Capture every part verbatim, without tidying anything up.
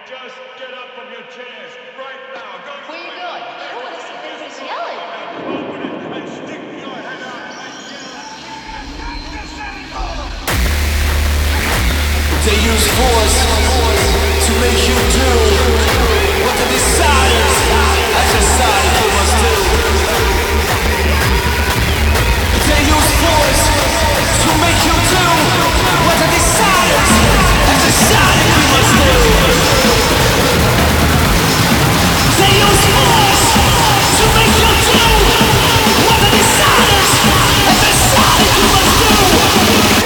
Just get up from your chairs right now. Go to Where you going? I want to see Vintage yelling. open it and stick your head out and yell and not this anymore. They use force to make you do what the desires has decided you must do. They use force to make you do what the desires has decided you must do. They use force to make you do what the desires has decided you must do.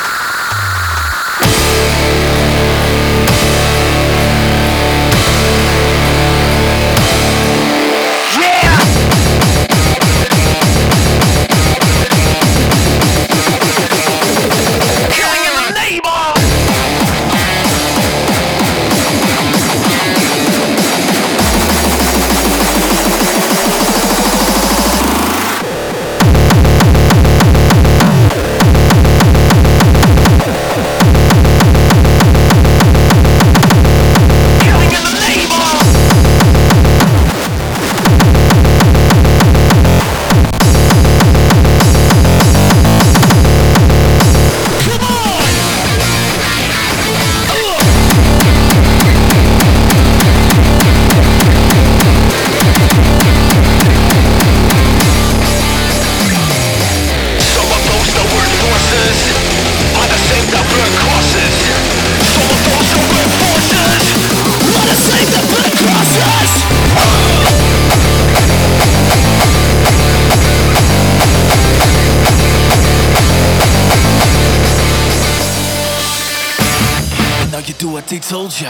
They told ya.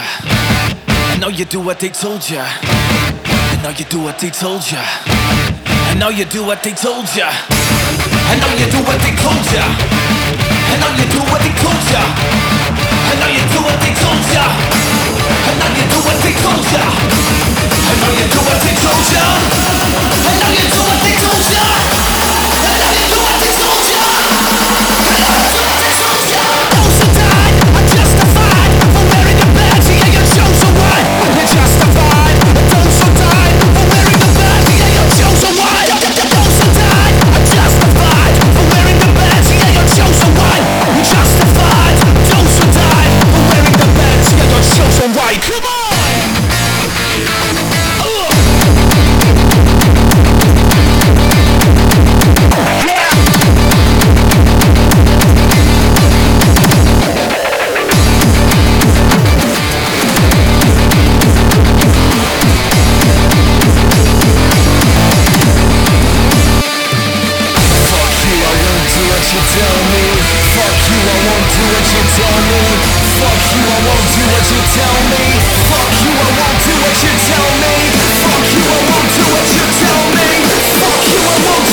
I know you do what they told ya. I know you do what they told ya. I know you do what they told ya. I know you do what they told ya. I know you do what they told ya. I know you do what they told ya. I know you do what they told ya. I know you do what they told ya. I know you do what they told ya. I know you do what they told ya. I know you do what they told ya. Those who died are justified for wearing a badge. Yeah, you chose a one. You're justified. Those who died for wearing a badge. Yeah, you chose a one. Those who died are justified for wearing a badge. Yeah, you chose a one. You're justified. Those who died for wearing a badge. Yeah, you chose a one. Come on. Fuck you, I won't do what you tell me. Fuck you, I won't